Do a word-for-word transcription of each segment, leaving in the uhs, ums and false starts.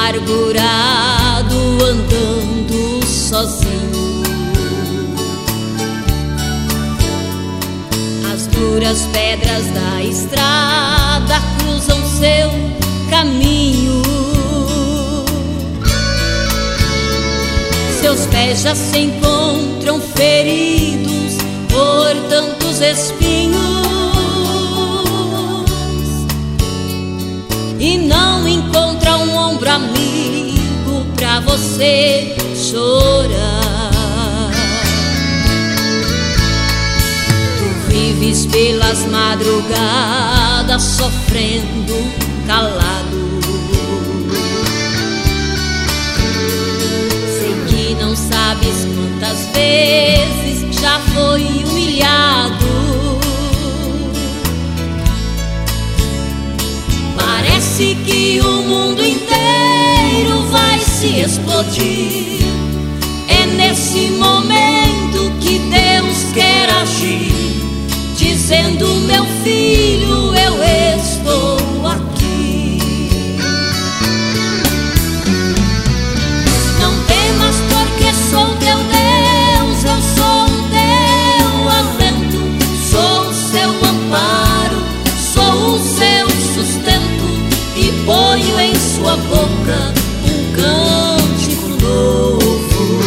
amargurado andando sozinho. As duras pedras da estrada cruzam seu caminho. Seus pés já se encontram feridos por tantos espinhos e não encontra um ombro amigo pra você chorar. Tu vives pelas madrugadas sofrendo calado. Sei que não sabes quantas vezes já foi humilhado. Parece que o mundo inteiro vai se explodir. É nesse momento que Deus quer agir, dizendo: meu filho, eu estou aqui. Não temas, porque sou teu Deus, eu sou o teu alento, sou o seu amparo, sou o seu sustento, e ponho em sua boca um cântico novo.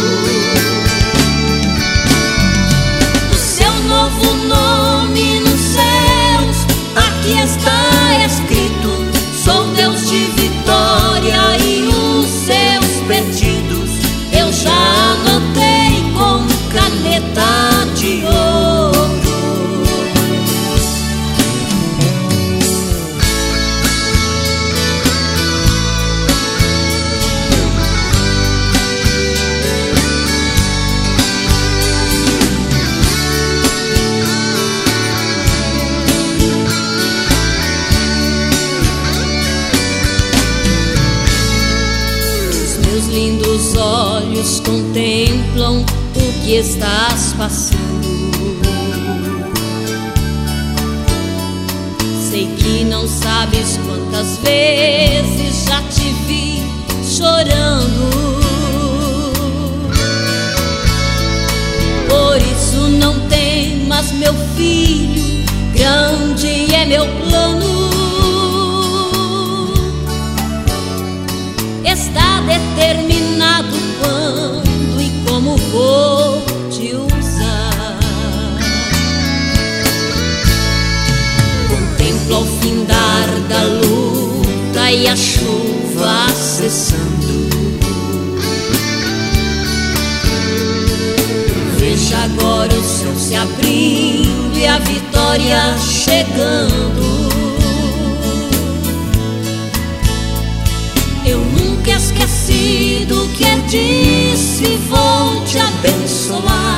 O seu novo nome nos céus, aqui está escrito. Sou Deus de vitória e os seus pedidos eu já anotei com caneta de ouro. Meus lindos olhos contemplam o que estás passando. Sei que não sabes quantas vezes já te vi chorando. Por isso não temas, meu filho, grande é meu plano. Está determinado quando e como vou te usar. Contemplo ao findar da luta e a chuva cessando. Veja agora o céu se abrindo e a vitória chegando. Eu nunca esqueci do que disse, vou te abençoar.